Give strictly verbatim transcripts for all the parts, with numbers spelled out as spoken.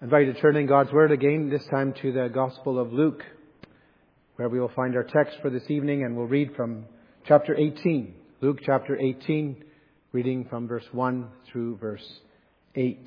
I invite you to turn in God's Word again, this time to the Gospel of Luke, where we will find our text for this evening, and we'll read from chapter eighteen. Luke chapter eighteen, reading from verse one through verse eight.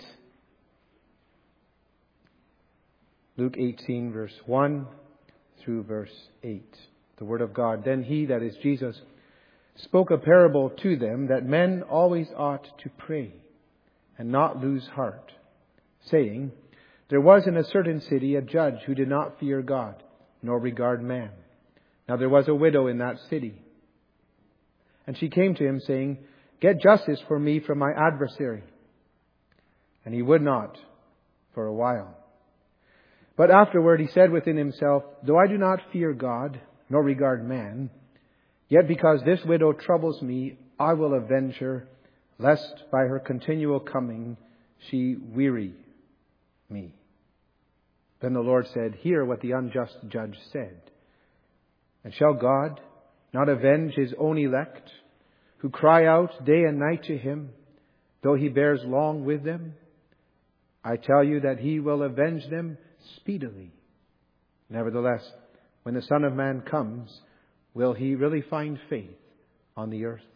Luke eighteen, verse one through verse eight. The Word of God. Then he, that is Jesus, spoke a parable to them that men always ought to pray and not lose heart, saying, There was in a certain city a judge who did not fear God, nor regard man. Now there was a widow in that city. And she came to him, saying, Get justice for me from my adversary. And he would not for a while. But afterward he said within himself, Though I do not fear God, nor regard man, yet because this widow troubles me, I will avenge her, lest by her continual coming she weary me. Then the Lord said, Hear what the unjust judge said. And shall God not avenge his own elect, who cry out day and night to him, though he bears long with them? I tell you that he will avenge them speedily. Nevertheless, when the Son of Man comes, will he really find faith on the earth?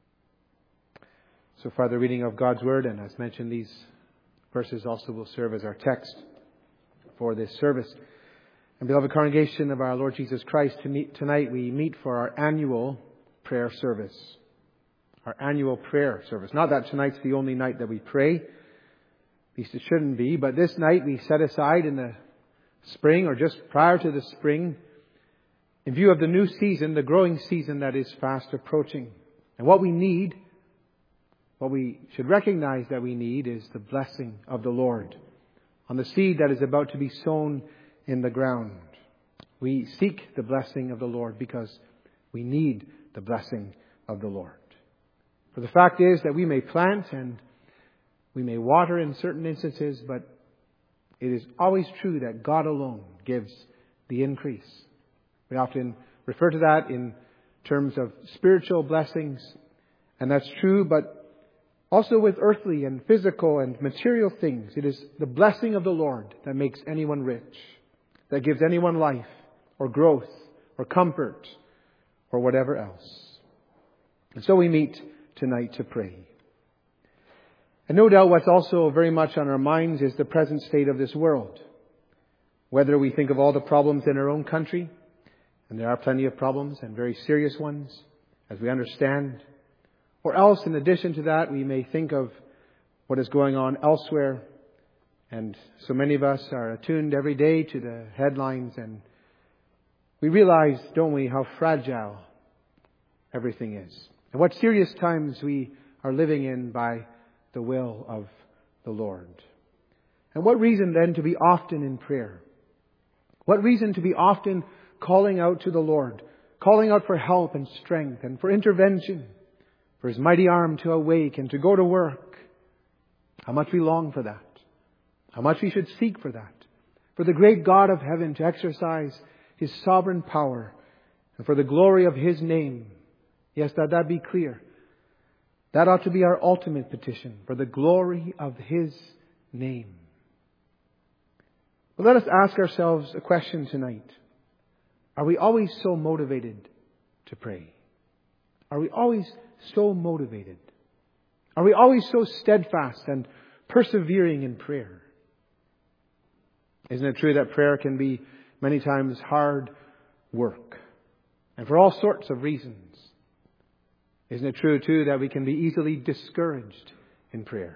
So far the reading of God's Word, and as mentioned, these verses also will serve as our text for this service. And beloved congregation of our Lord Jesus Christ, tonight we meet for our annual prayer service. Our annual prayer service. Not that tonight's the only night that we pray. At least it shouldn't be. But this night we set aside in the spring, or just prior to the spring, in view of the new season, the growing season that is fast approaching. And what we need, what we should recognize that we need, is the blessing of the Lord on the seed that is about to be sown in the ground. We seek the blessing of the Lord because we need the blessing of the Lord. For the fact is that we may plant and we may water in certain instances, but it is always true that God alone gives the increase. We often refer to that in terms of spiritual blessings, and that's true, but also with earthly and physical and material things. It is the blessing of the Lord that makes anyone rich, that gives anyone life or growth or comfort or whatever else. And so we meet tonight to pray. And no doubt what's also very much on our minds is the present state of this world. Whether we think of all the problems in our own country, and there are plenty of problems and very serious ones, as we understand, or else, in addition to that, we may think of what is going on elsewhere. And so many of us are attuned every day to the headlines, and we realize, don't we, how fragile everything is. And what serious times we are living in by the will of the Lord. And what reason then to be often in prayer? What reason to be often calling out to the Lord, calling out for help and strength and for intervention, for His mighty arm to awake and to go to work. How much we long for that. How much we should seek for that. For the great God of heaven to exercise His sovereign power and for the glory of His name. Yes, that that be clear. That ought to be our ultimate petition, for the glory of His name. But let us ask ourselves a question tonight. Are we always so motivated to pray? Are we always so motivated? Are we always so steadfast and persevering in prayer? Isn't it true that prayer can be many times hard work? And for all sorts of reasons. Isn't it true too that we can be easily discouraged in prayer?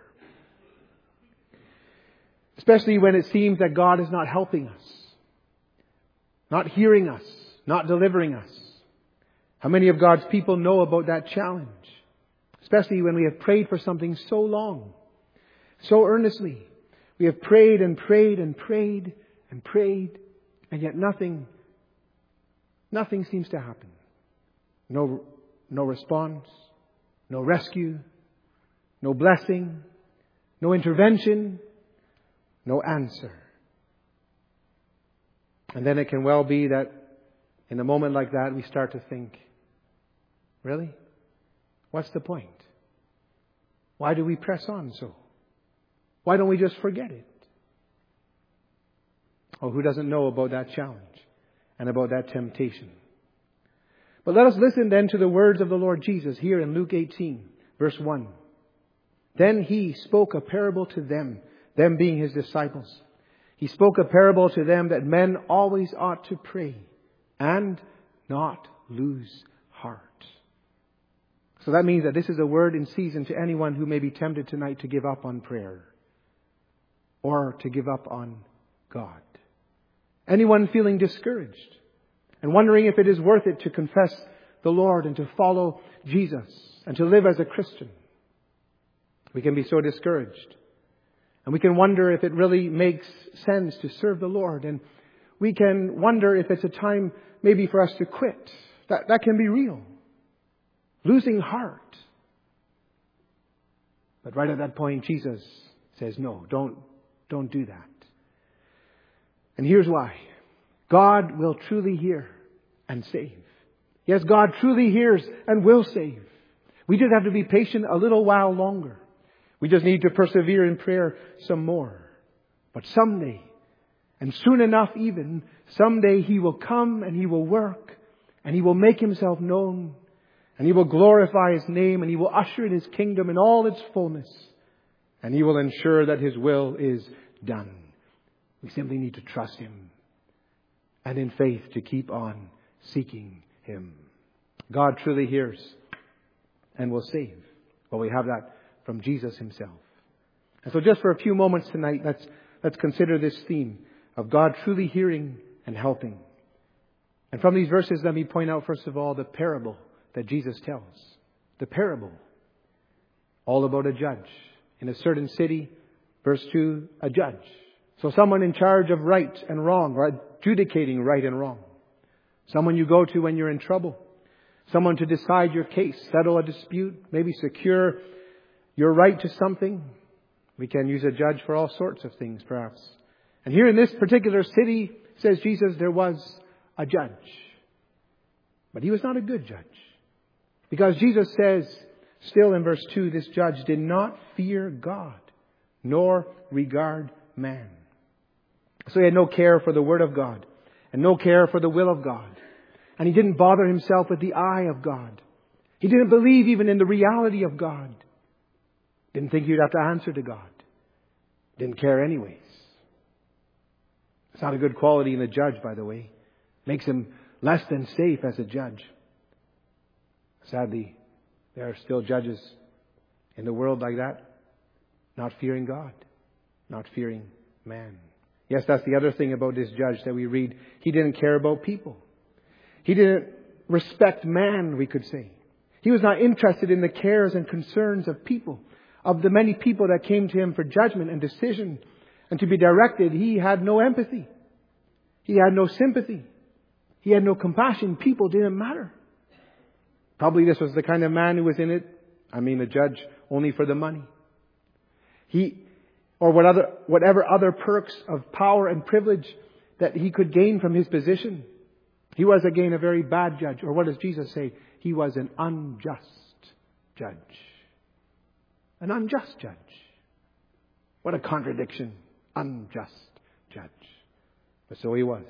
Especially when it seems that God is not helping us, not hearing us, not delivering us. How many of God's people know about that challenge? Especially when we have prayed for something so long, so earnestly. We have prayed and prayed and prayed and prayed, and yet nothing, nothing seems to happen. No, no response, no rescue, no blessing, no intervention, no answer. And then it can well be that in a moment like that we start to think, really? What's the point? Why do we press on so? Why don't we just forget it? Oh, who doesn't know about that challenge and about that temptation? But let us listen then to the words of the Lord Jesus here in Luke eighteen, verse one. Then he spoke a parable to them, them being his disciples. He spoke a parable to them that men always ought to pray and not lose heart. So that means that this is a word in season to anyone who may be tempted tonight to give up on prayer or to give up on God. Anyone feeling discouraged and wondering if it is worth it to confess the Lord and to follow Jesus and to live as a Christian. We can be so discouraged. And we can wonder if it really makes sense to serve the Lord. And we can wonder if it's a time maybe for us to quit. That, that can be real. Losing heart. But right at that point, Jesus says, no, don't, don't do that. And here's why. God will truly hear and save. Yes, God truly hears and will save. We just have to be patient a little while longer. We just need to persevere in prayer some more. But someday, and soon enough even, someday He will come and He will work and He will make Himself known and He will glorify His name and He will usher in His kingdom in all its fullness and He will ensure that His will is done. We simply need to trust Him and in faith to keep on seeking Him. God truly hears and will save. Well, we have that from Jesus Himself. And so just for a few moments tonight, let's, let's consider this theme of God truly hearing and helping. And from these verses, let me point out, first of all, the parable that Jesus tells. The parable. All about a judge. In a certain city, verse two, a judge. So someone in charge of right and wrong, or adjudicating right and wrong. Someone you go to when you're in trouble. Someone to decide your case, settle a dispute, maybe secure your right to something. We can use a judge for all sorts of things, perhaps. And here in this particular city, says Jesus, there was a judge. But he was not a good judge. Because Jesus says, still in verse two, this judge did not fear God, nor regard man. So he had no care for the Word of God, and no care for the will of God. And he didn't bother himself with the eye of God. He didn't believe even in the reality of God. Didn't think you'd have to answer to God. Didn't care anyways. It's not a good quality in a judge, by the way. Makes him less than safe as a judge. Sadly, there are still judges in the world like that. Not fearing God. Not fearing man. Yes, that's the other thing about this judge that we read. He didn't care about people. He didn't respect man, we could say. He was not interested in the cares and concerns of people. Of the many people that came to him for judgment and decision and to be directed, he had no empathy. He had no sympathy. He had no compassion. People didn't matter. Probably this was the kind of man who was in it, I mean a judge, only for the money. He, or what other, whatever other perks of power and privilege that he could gain from his position. He was again a very bad judge. Or what does Jesus say? He was an unjust judge. An unjust judge. What a contradiction. Unjust judge. But so he was.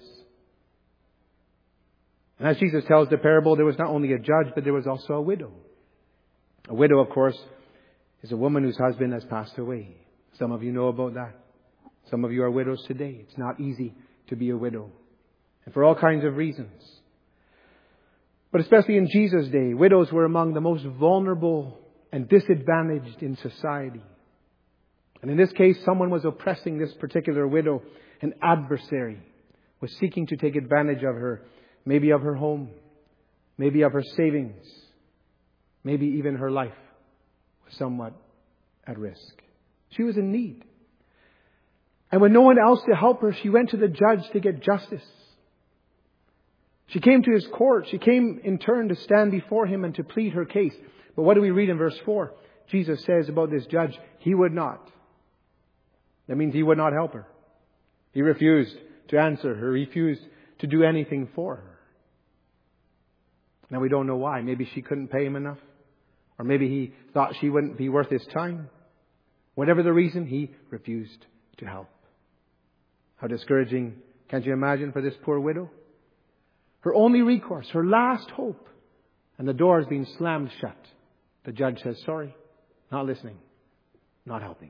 And as Jesus tells the parable, there was not only a judge, but there was also a widow. A widow, of course, is a woman whose husband has passed away. Some of you know about that. Some of you are widows today. It's not easy to be a widow. And for all kinds of reasons. But especially in Jesus' day, widows were among the most vulnerable and disadvantaged in society. And in this case, someone was oppressing this particular widow. An adversary was seeking to take advantage of her, maybe of her home, maybe of her savings, maybe even her life was somewhat at risk. She was in need. And when no one else to help her, she went to the judge to get justice. She came to his court. She came in turn to stand before him and to plead her case. But what do we read in verse four? Jesus says about this judge, he would not. That means he would not help her. He refused to answer her, refused to do anything for her. Now we don't know why. Maybe she couldn't pay him enough. Or maybe he thought she wouldn't be worth his time. Whatever the reason, he refused to help. How discouraging Can't you imagine for this poor widow? Her only recourse, her last hope. And the door is being slammed shut. The judge says, sorry, not listening, not helping.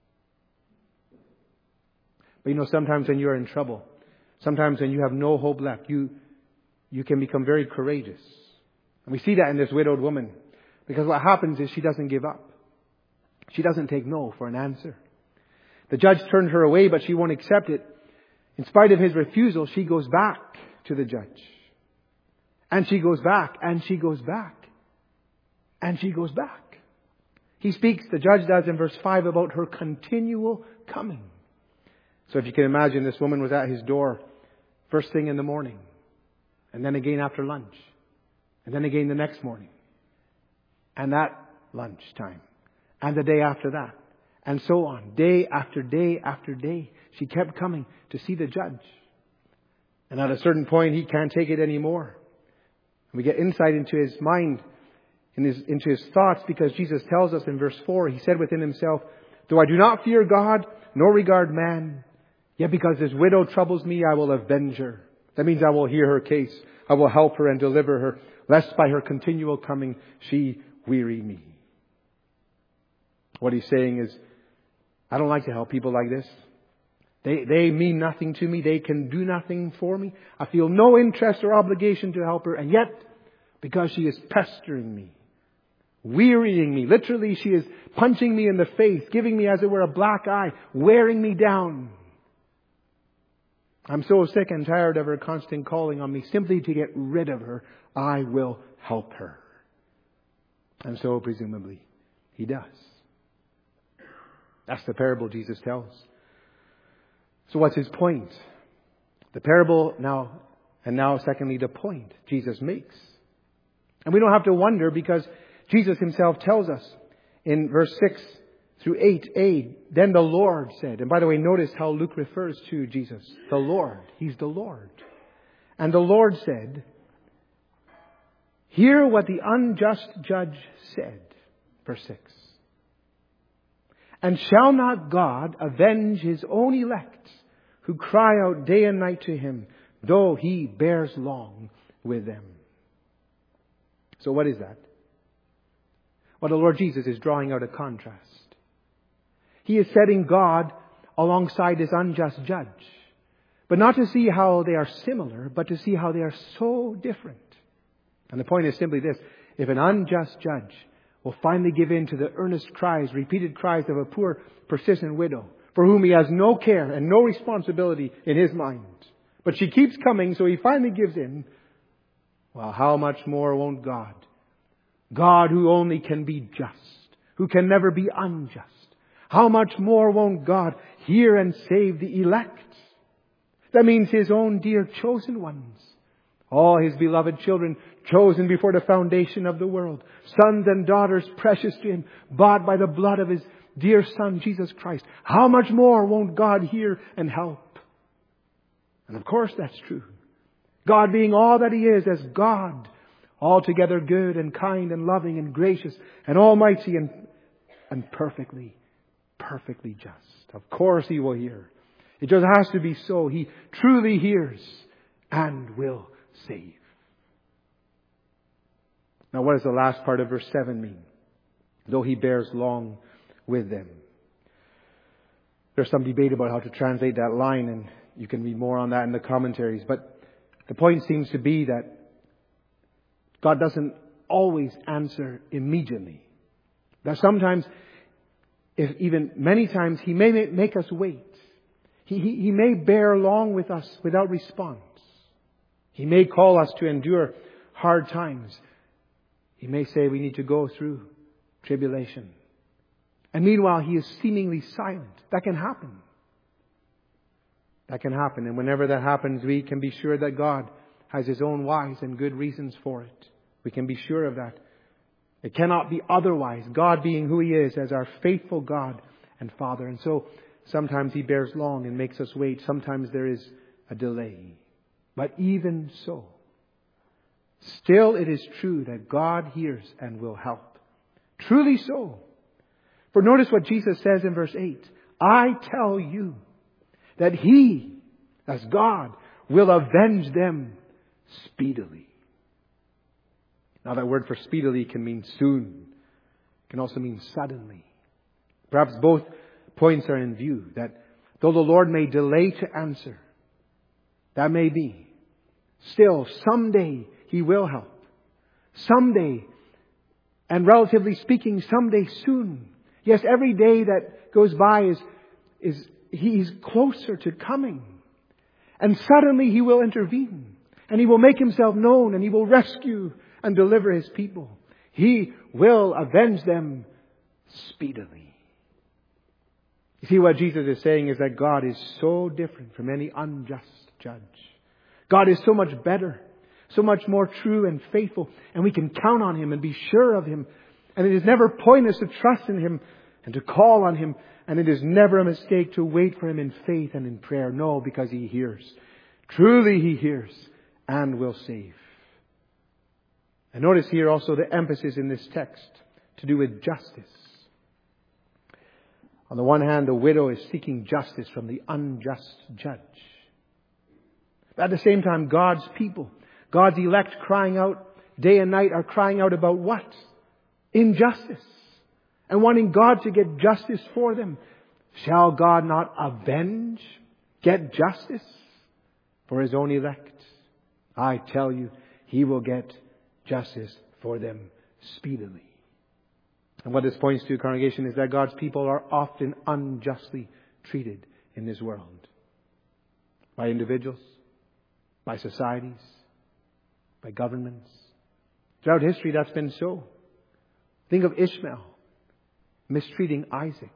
But you know, sometimes when you're in trouble, sometimes when you have no hope left, you, you can become very courageous. And we see that in this widowed woman. Because what happens is she doesn't give up. She doesn't take no for an answer. The judge turned her away, but she won't accept it. In spite of his refusal, she goes back to the judge. And she goes back, and she goes back, and she goes back. He speaks, the judge does in verse five, about her continual coming. So if you can imagine, this woman was at his door first thing in the morning, and then again after lunch, and then again the next morning, and that lunchtime, and the day after that, and so on, day after day after day. She kept coming to see the judge. And at a certain point, he can't take it anymore. And we get insight into his mind, in his, into his thoughts, because Jesus tells us in verse four, he said within himself, though I do not fear God, nor regard man, yet because this widow troubles me, I will avenge her. That means I will hear her case. I will help her and deliver her, lest by her continual coming she weary me. What he's saying is, I don't like to help people like this. They, they mean nothing to me. They can do nothing for me. I feel no interest or obligation to help her. And yet, because she is pestering me, wearying me, literally she is punching me in the face, giving me as it were a black eye, wearing me down. I'm so sick and tired of her constant calling on me simply to get rid of her. I will help her. And so presumably he does. That's the parable Jesus tells. So what's his point? The parable now, and now secondly, the point Jesus makes. And we don't have to wonder, because Jesus himself tells us in verse six through eight a, then the Lord said, and by the way, notice how Luke refers to Jesus. The Lord. He's the Lord. And the Lord said, hear what the unjust judge said. Verse six. And shall not God avenge his own elect, who cry out day and night to him, though he bears long with them? So what is that? Well, the Lord Jesus is drawing out a contrast. He is setting God alongside his unjust judge. But not to see how they are similar, but to see how they are so different. And the point is simply this. If an unjust judge will finally give in to the earnest cries, repeated cries of a poor, persistent widow, for whom he has no care and no responsibility in his mind, but she keeps coming, so he finally gives in, well, how much more won't God? God, who only can be just, who can never be unjust. How much more won't God hear and save the elect? That means his own dear chosen ones. All his beloved children, chosen before the foundation of the world. Sons and daughters precious to him, bought by the blood of his dear Son, Jesus Christ. How much more won't God hear and help? And of course that's true. God being all that he is as God, altogether good and kind and loving and gracious and almighty and, and perfectly, perfectly just. Of course he will hear. It just has to be so. He truly hears and will save. Now what does the last part of verse seven mean? Though he bears long with them. There's some debate about how to translate that line, and you can read more on that in the commentaries. But the point seems to be that God doesn't always answer immediately. That sometimes, if even many times, he may make us wait. He, he, he may bear long with us without response. He may call us to endure hard times. He may say we need to go through tribulation. And meanwhile, he is seemingly silent. That can happen. That can happen. And whenever that happens, we can be sure that God has his own wise and good reasons for it. We can be sure of that. It cannot be otherwise. God being who he is as our faithful God and Father. And so sometimes he bears long and makes us wait. Sometimes there is a delay. But even so, still it is true that God hears and will help. Truly so. For notice what Jesus says in verse eight. I tell you that he, Thus God will avenge them speedily. Now that word for speedily can mean soon. It can also mean suddenly. Perhaps both points are in view. That though the Lord may delay to answer, that may be, still someday He will help. Someday, and relatively speaking, someday soon. Yes, every day that goes by is, is He's closer to coming. And suddenly He will intervene. And He will make Himself known. And He will rescue and deliver His people. He will avenge them speedily. You see, what Jesus is saying is that God is so different from any unjust judge. God is so much better, so much more true and faithful, and we can count on Him and be sure of Him. And it is never pointless to trust in Him and to call on Him. And it is never a mistake to wait for Him in faith and in prayer. No, because He hears. Truly He hears and will save. And notice here also the emphasis in this text to do with justice. On the one hand, the widow is seeking justice from the unjust judge. But at the same time, God's people, God's elect crying out day and night are crying out about what? Injustice. And wanting God to get justice for them. Shall God not avenge, get justice for His own elect? I tell you, He will get justice for them speedily. And what this points to, congregation, is that God's people are often unjustly treated in this world. By individuals, by societies, by governments. Throughout history, that's been so. Think of Ishmael mistreating Isaac.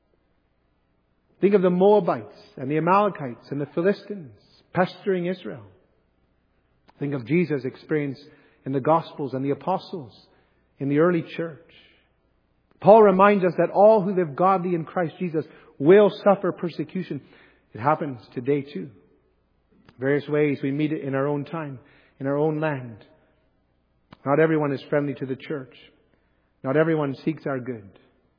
Think of the Moabites and the Amalekites and the Philistines pestering Israel. Think of Jesus' experience in the Gospels and the Apostles in the early church. Paul reminds us that all who live godly in Christ Jesus will suffer persecution. It happens today too. Various ways we meet it in our own time, in our own land. Not everyone is friendly to the church. Not everyone seeks our good.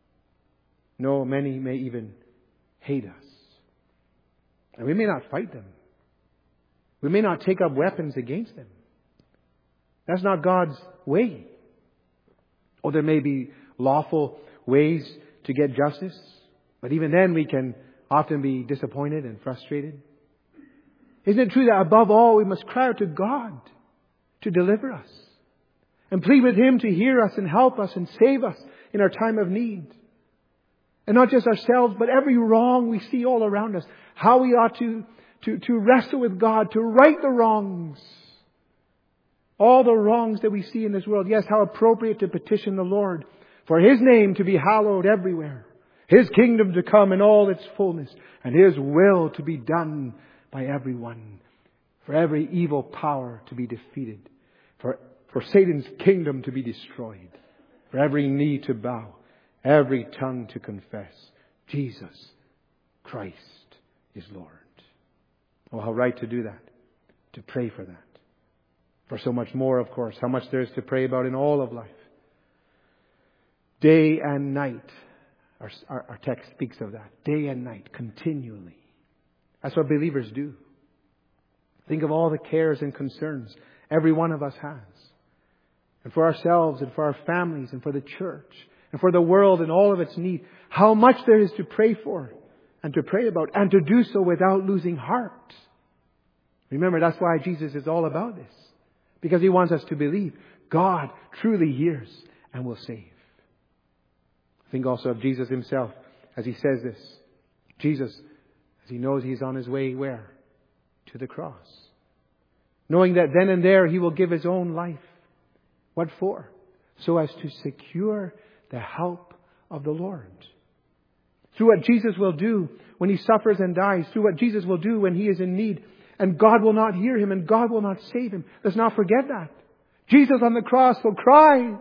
No, many may even hate us. And we may not fight them. We may not take up weapons against them. That's not God's way. Or there may be lawful ways to get justice. But even then we can often be disappointed and frustrated. Isn't it true that above all we must cry out to God to deliver us? And plead with Him to hear us and help us and save us in our time of need. And not just ourselves, but every wrong we see all around us. How we ought to, to, to wrestle with God, to right the wrongs. All the wrongs that we see in this world. Yes, how appropriate to petition the Lord for His name to be hallowed everywhere. His kingdom to come in all its fullness. And His will to be done by everyone. For every evil power to be defeated. For, for Satan's kingdom to be destroyed. For every knee to bow. Every tongue to confess. Jesus Christ is Lord. Oh, how right to do that. To pray for that. For so much more, of course. How much there is to pray about in all of life. Day and night. Our, our, our text speaks of that. Day and night. Continually. That's what believers do. Think of all the cares and concerns every one of us has. And for ourselves and for our families and for the church and for the world and all of its need. How much there is to pray for and to pray about and to do so without losing heart. Remember, that's why Jesus is all about this. Because He wants us to believe God truly hears and will save. Think also of Jesus Himself as He says this. Jesus, as He knows He's on His way where? To the cross. Knowing that then and there He will give His own life. What for? So as to secure the help of the Lord. Through what Jesus will do when He suffers and dies. Through what Jesus will do when He is in need. And God will not hear Him and God will not save Him. Let's not forget that. Jesus on the cross will cry.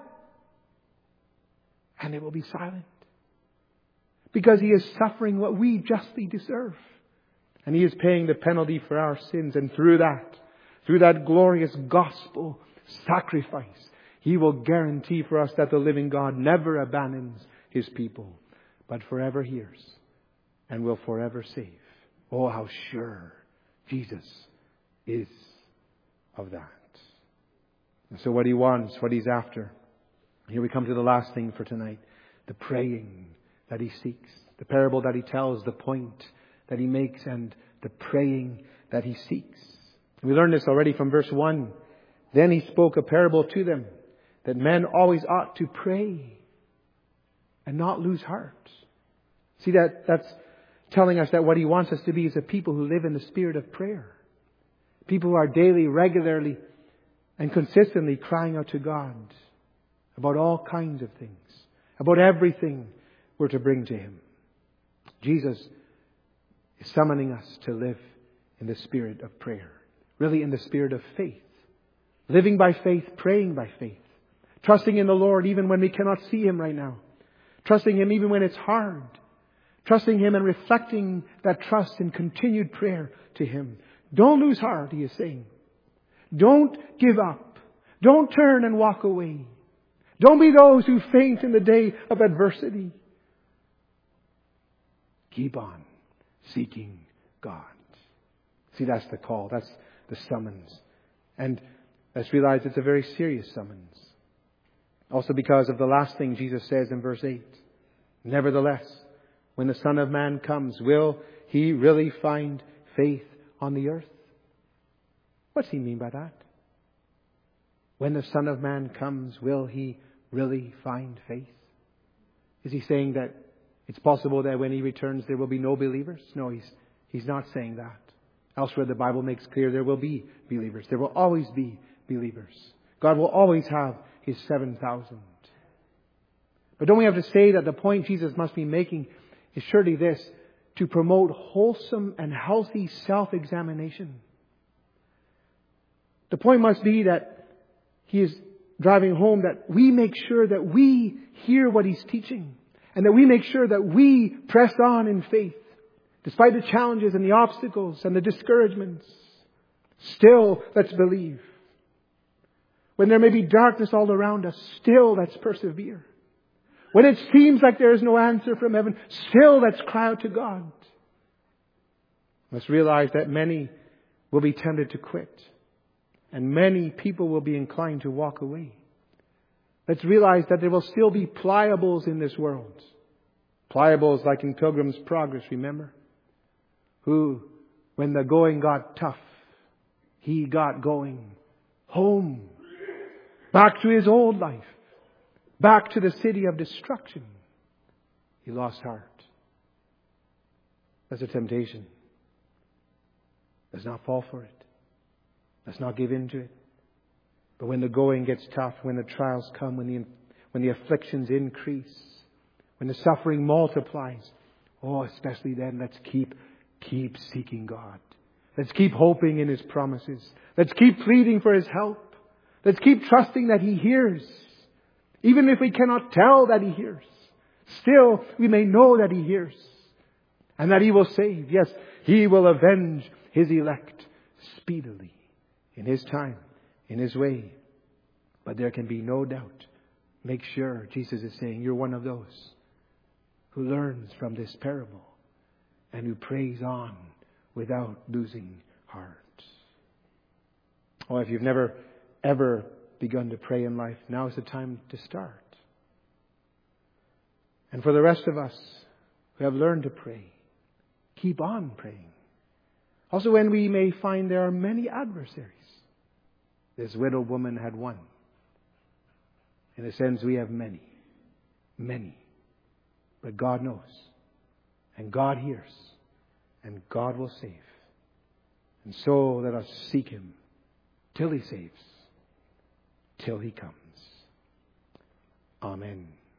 And it will be silent. Because He is suffering what we justly deserve. And He is paying the penalty for our sins. And through that, through that glorious gospel sacrifice, He will guarantee for us that the living God never abandons His people, but forever hears and will forever save. Oh, how sure Jesus is of that. And so what He wants, what He's after. Here we come to the last thing for tonight. The praying that He seeks. The parable that He tells, the point that He makes, and the praying that He seeks. We learned this already from verse one. Then He spoke a parable to them, that men always ought to pray and not lose heart. See, that that's telling us that what He wants us to be is a people who live in the spirit of prayer. People who are daily, regularly, and consistently crying out to God about all kinds of things, about everything we're to bring to Him. Jesus is summoning us to live in the spirit of prayer, really in the spirit of faith, living by faith, praying by faith, trusting in the Lord even when we cannot see Him right now, trusting Him even when it's hard, trusting Him and reflecting that trust in continued prayer to Him. Don't lose heart, He is saying. Don't give up. Don't turn and walk away. Don't be those who faint in the day of adversity. Keep on seeking God. See, that's the call. That's the summons. And let's realize it's a very serious summons. Also because of the last thing Jesus says in verse eight. Nevertheless, when the Son of Man comes, will He really find faith on the earth? What's He mean by that? When the Son of Man comes, will He really find faith? Is He saying that it's possible that when He returns there will be no believers? No, He's, he's not saying that. Elsewhere the Bible makes clear there will be believers. There will always be believers. God will always have His seven thousand. But don't we have to say that the point Jesus must be making is surely this: to promote wholesome and healthy self-examination. The point must be that He is driving home that we make sure that we hear what He's teaching, and that we make sure that we press on in faith. Despite the challenges and the obstacles and the discouragements, still let's believe. When there may be darkness all around us, still let's persevere. When it seems like there is no answer from heaven, still let's cry out to God. Let's realize that many will be tempted to quit. And many people will be inclined to walk away. Let's realize that there will still be pliables in this world. Pliables like in Pilgrim's Progress, remember? Who, when the going got tough, he got going home. Back to his old life. Back to the city of destruction. He lost heart. That's a temptation. Let's not fall for it. Let's not give in to it. But when the going gets tough, when the trials come, when the, when the afflictions increase, when the suffering multiplies, oh, especially then, let's keep, keep seeking God. Let's keep hoping in His promises. Let's keep pleading for His help. Let's keep trusting that He hears. Even if we cannot tell that He hears, still we may know that He hears. And that He will save. Yes, He will avenge His elect speedily. In His time, in His way. But there can be no doubt. Make sure, Jesus is saying, you're one of those who learns from this parable and who prays on without losing heart. Oh, if you've never, ever begun to pray in life, now is the time to start. And for the rest of us who have learned to pray, keep on praying. Also, when we may find there are many adversaries. This widowed woman had one. In a sense, we have many. Many. But God knows. And God hears. And God will save. And so let us seek Him till He saves. Till He comes. Amen.